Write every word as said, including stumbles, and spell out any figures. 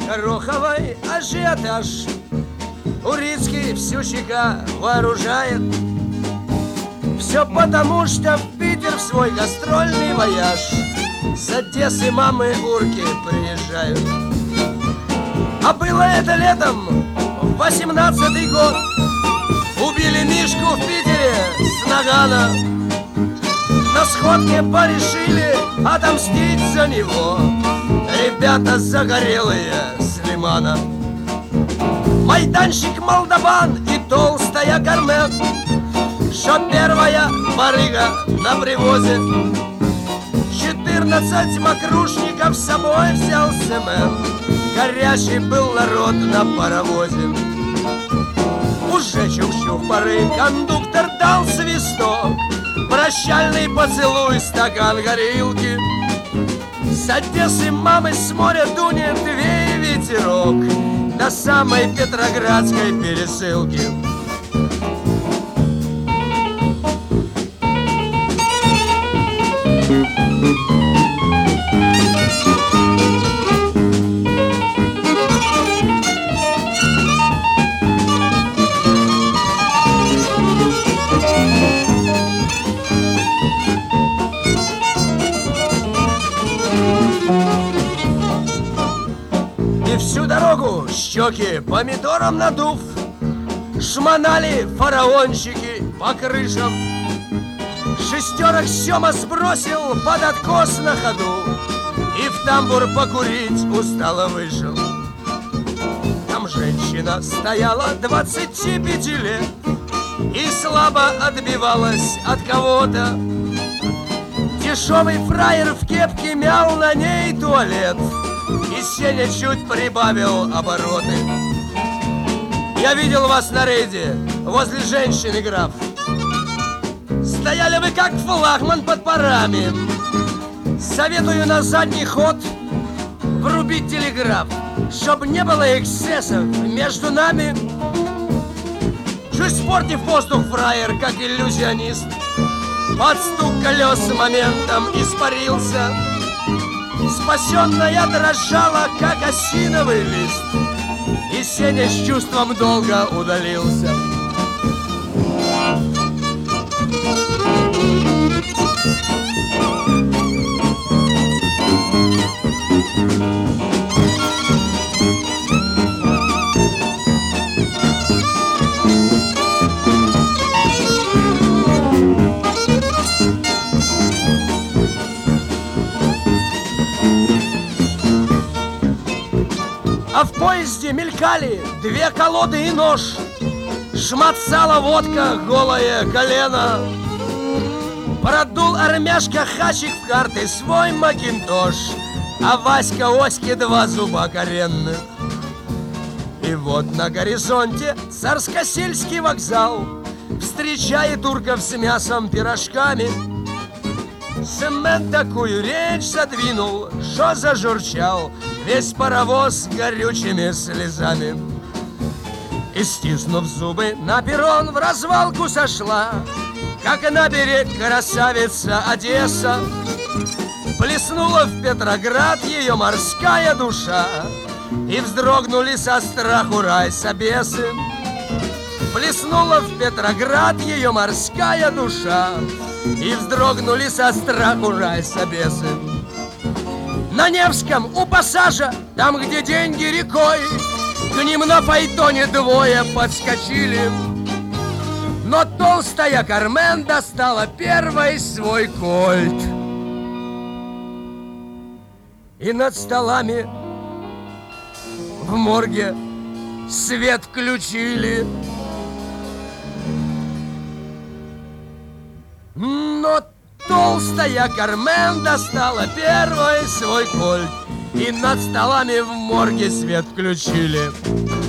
гороховой ажиотаж. Урицкий всю щека вооружает. Все потому, что в Питер в свой гастрольный вояж с Одессы мамы урки приезжают. А было это летом, в восемнадцатый год. Убили Мишку в Питере с нагана. На сходке порешили отомстить за него ребята загорелые с лимана. Майданщик Молдаван и толстая Кармен, что первая барыга на привозе. Четырнадцать мокрушников с собой взял Семен. Горячий был народ на паровозе. Уже чух-чух поры кондуктор дал свисток. Прощальный поцелуй, стакан горилки. С Одессы мамы с моря дунет вей ветерок до самой Петроградской пересылки. И всю дорогу щеки помидором надув шмонали фараончики по крышам. Шестерок Сема сбросил под откос на ходу и в тамбур покурить устало вышел. Там женщина стояла двадцати пяти лет и слабо отбивалась от кого-то. Дешевый фраер в кепке мял на ней туалет, и Сеня чуть прибавил обороты. Я видел вас на рейде возле женщины, граф. Стояли вы как флагман под парами. Советую на задний ход врубить телеграф, чтоб не было эксцессов между нами. Чуть спортив воздух, фраер, как иллюзионист. Под стук колес моментом испарился. Спасенная дрожала, как осиновый лист, и Сеня с чувством долго удалился. А в поезде мелькали две колоды и нож. Шматцала водка, голое колено. Продул армяшка хачик в карты свой макинтош, а Васька Оське два зуба коренных. И вот на горизонте Царскосельский вокзал встречает турков с мясом, пирожками. Семен такую речь задвинул, что зажурчал весь паровоз горючими слезами. И, стиснув зубы, на перрон в развалку сошла, как на берег красавица Одесса. Плеснула в Петроград ее морская душа, и вздрогнули со страху райсобесы. Плеснула в Петроград ее морская душа, и вздрогнули со страху райсобесы. На Невском у пассажа, там, где деньги рекой, к ним на файтоне двое подскочили. Но толстая Кармен достала первой свой кольт, и над столами в морге свет включили. Но толстая Кармен достала первой свой кольт, и над столами в морге свет включили.